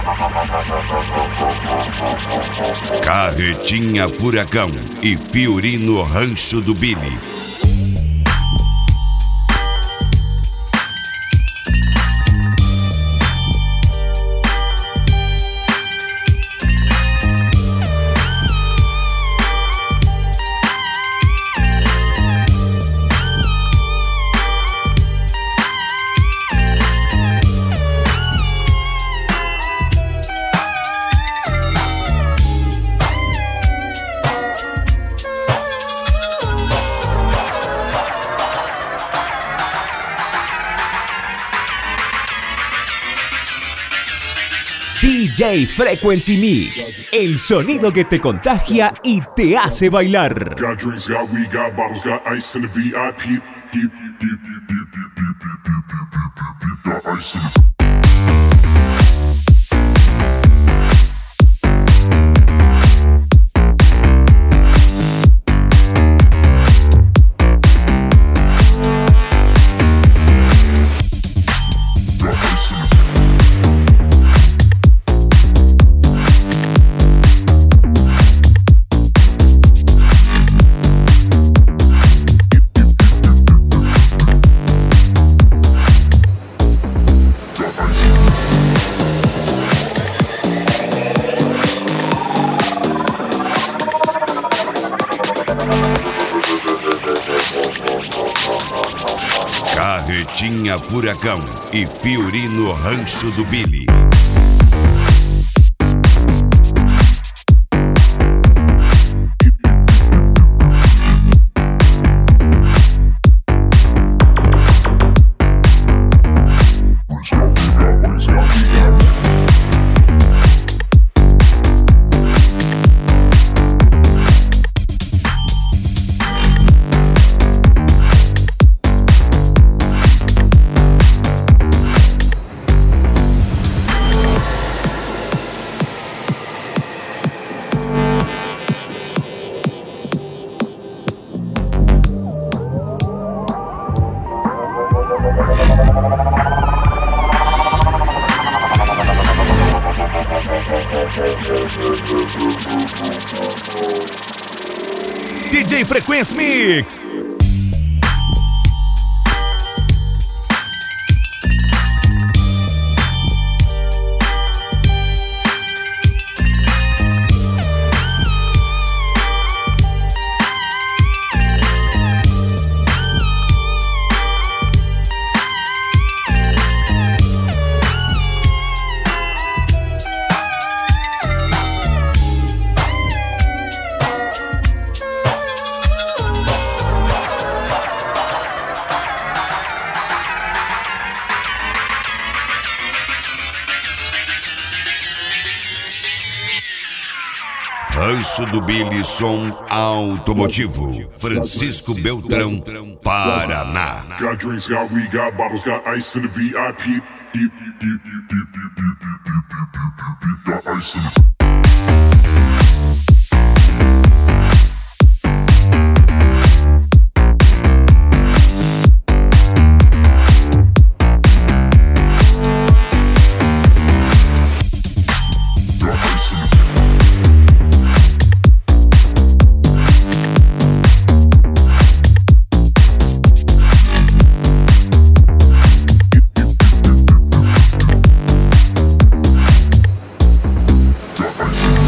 Carretinha Furacão e Fiorino Rancho do Billy. DJ Frequency Mix, el sonido que te contagia y te hace bailar. Got drinks, got weed, got bottles, got ice in the VIP. Got ice in the Carretinha Furacão e Fiorino Rancho do Billy. DJ Frequency Mix. Rancho do Billy, som automotivo. Francisco Beltrão, Paraná. Got drinks, got weed, got bottles, got ice in the VIP.